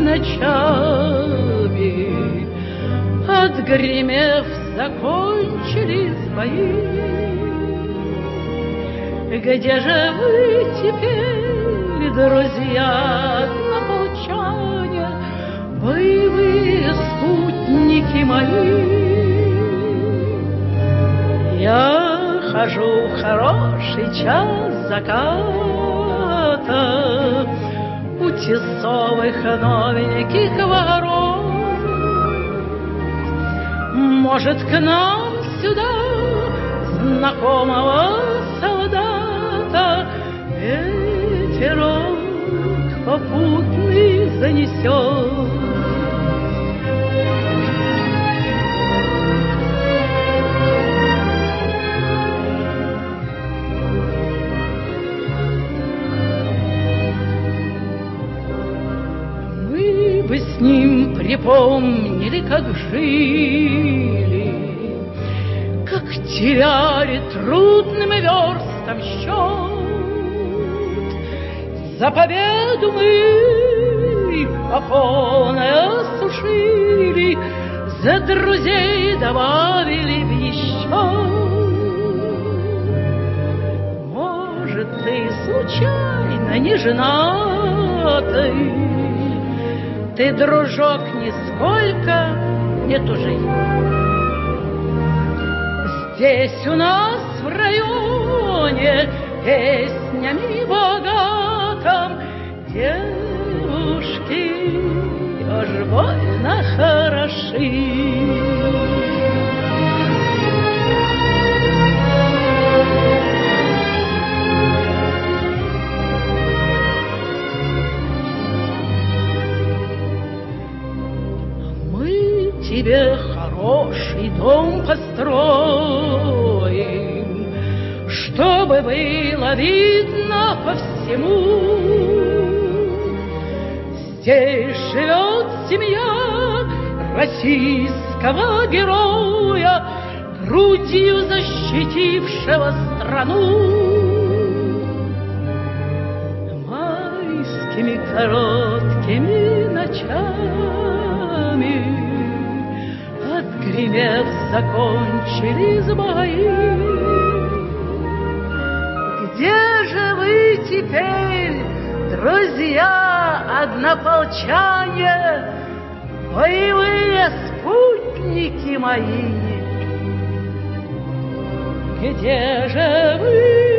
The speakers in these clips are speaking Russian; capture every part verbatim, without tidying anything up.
ночами, отгремев, закончились бои. Где же вы теперь, друзья однополчане, боевые спутники мои? Я хожу в хороший час заката у тесовых новеньких ворот. Может, к нам сюда знакомого солдата ветерок попутный занесет. Бы с ним припомнили, как жили, как теряли трудным верстом счет. За победу мы попоны осушили, за друзей добавили в еще. Может, ты случайно не женатый, ты, дружок, нисколько не тужи. Здесь у нас в районе песнями богатым девушки уж больно хороши. Тебе хороший дом построим, чтобы было видно по всему. Здесь живет семья российского героя, грудью защитившего страну. Майскими короткими ночами, отгремев, закончились бои. Где же вы теперь, друзья однополчане, боевые спутники мои? Где же вы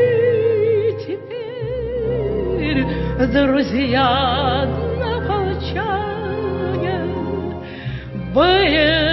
теперь, друзья однополчане, боевые